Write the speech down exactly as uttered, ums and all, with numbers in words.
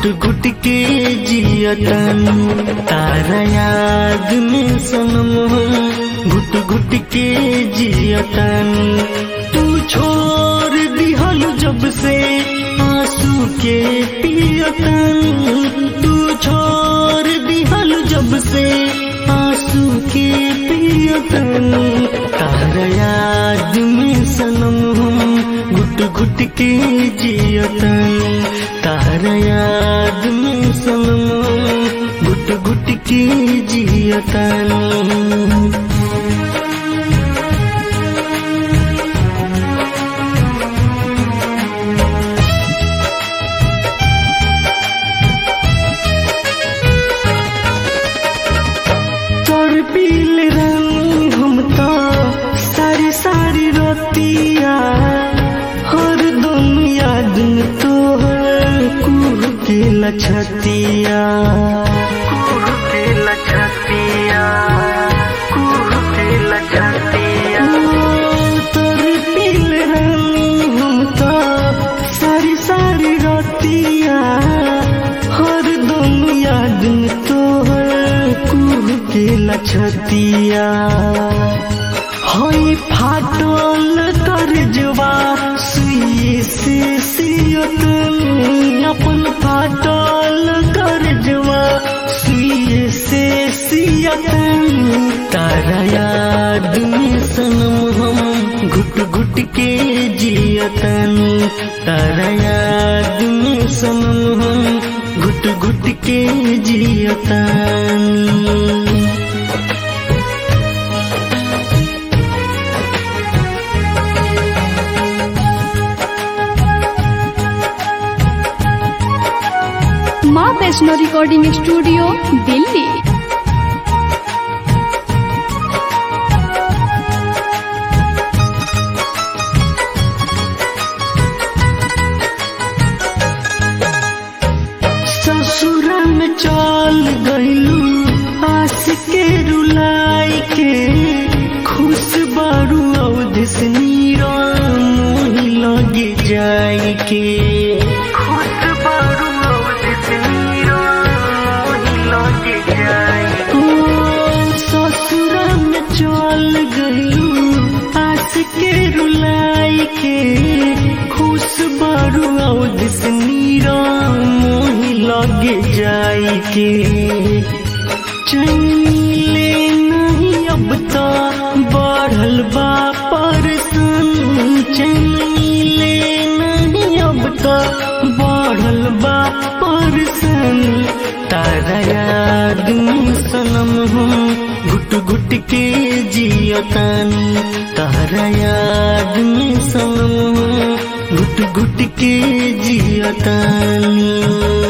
घुट घुट के जियतानी तारा याद में सनम हम घुट घुट के जियतानी। तू छोड़ दिहल जब से आंसू के पियतानी, तू छोड़ दिहल जब से आंसू के पियतानी तारा याद में सनम हम घुट घुट के जियतानी तारा याद में सनम घुट घुट के जियतानी। पील रंग हम तो सारी सारी रोतिया हर दम याद में तो कुह के लछतिया कुह के लछतिया कुह के लछतिया। तोर पील रंग हम तो सारी सारी रोतिया हर दम याद में तो के लछतिया। होई फाटल करजवा सुई से सियतनी अपन फाटल करजवा सुई से सियतनी तारा याद में सनम हम घुट घुट के जियतनी तारा याद में सनम हम घुट घुट के जियतनी। माँ वैष्णो रिकॉर्डिंग स्टूडियो दिल्ली। ससुरा में चल गइलू आस के रुलाई के खुश बारू अवधि नीरा मोही लगे जाए के खुश बारू अवधि नीरा मोही लगे जाए। ससुरा में चल गइलू आस के रुलाई के खुश बारू अवधि नीरा मोही लगे जाए के। चले नहीं अब तो बढ़ल बा परसन चले नहीं अब तो बढ़ल बा परसन तारा याद में सनम हम घुट घुट के जियतानी तारा याद में सनम हम घुट घुट के जियतानी।